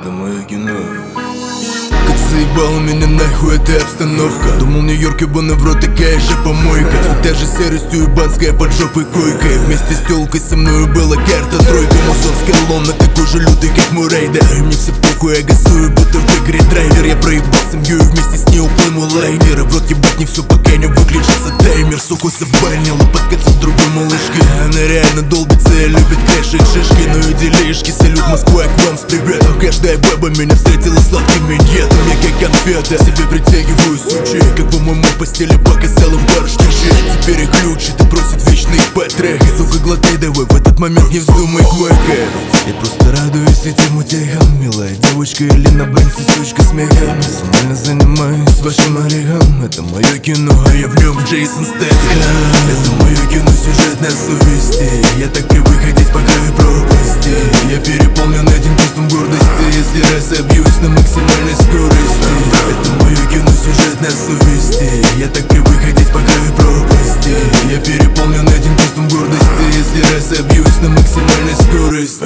это мое кино. Как заебала меня нахуй эта обстановка. Думал, в Нью-Йорке баны в рот, такая же помойка. Та же серость уебанская под жопой койка. Вместе с тёлкой со мною была карта тройка. Мусорский лом, такой же лютый, как мой рейдер. И мне все похуй, я газую, будто в игре драйвер. Я проебал семью и вместе с ней уплыл лайнер. И в рот ебать не все, пока не выключится таймер. Суку забанила, подкатил другой малышки. Она реально долбится и любит крэшить шишки. Ну и делишки, салют Москва, к вам с приветом. Каждая баба меня встретила сладкими едом. Я как конфета, себе притягиваю сучей. Как по моему постели показал им пару штучек. Теперь их ключит и просит вечно их потрахать. Сука, глотай давай, в этот момент не вздумай квакать. Я просто радуюсь этим утехам. Милая девочка или на бенсе сучка смехом. Персонально занимаюсь вашим орехом. Это мое кино, а я в нем Джейсон Стэтхэм. Это мое кино, сюжет на совести. Я так привык ходить по краю пропасти. Я переполнен этим чувством гордости. Если разобьюсь на максимальной скорости. Это мое кино, сюжет на совести. Я так привык ходить по краю пропасти. Я переполнен этим чувством гордости. Если разобьюсь на максимальной скорости.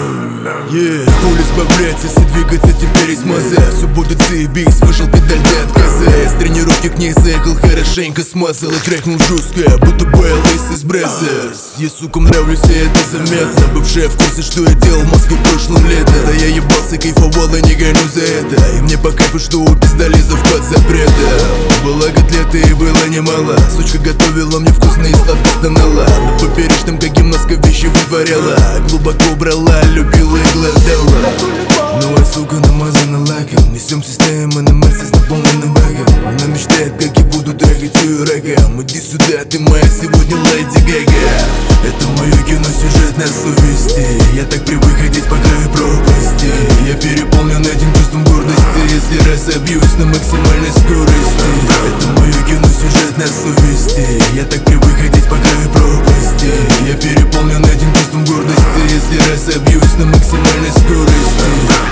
Хули сбавлять, если двигаться теперь есть маза. Все будет заебись, вышел педаль до отказа. Я с тренировки к ней заехал, хорошенько смазал. И тряхнул жестко, будто лыс из Бразерс. Я, сука, нравлюсь, и это заметно. Бывшая в курсе, что я делал в Москве прошлым летом. Да я ебался, кайфовал, и не гоню за это. И мне по кайфу, что у пиздолизов под запретом. Было котлеты и было немало. Сучка готовила мне вкусные сладко стонала. На поперечном, как гимнастка, вещи вытворяла. Глубоко брала, любила и гладала. Ну а сука намазана лаком. Несемся с ней, мы на Мерсе с наполненным баком. Она мечтает, как я буду трахать ее раком. Иди сюда, ты моя сегодня Леди Гага. Это мое кино, сюжет на совести. Я так привык ходить по краю пропасти. Я переполнен этим чувством гордости. Если разобьюсь на максимальной скорости. Это мое кино, сюжет на совести. Я так привык ходить по краю пропасти. Я переполнен этим чувством гордости. Если разобьюсь на максимальной скорости.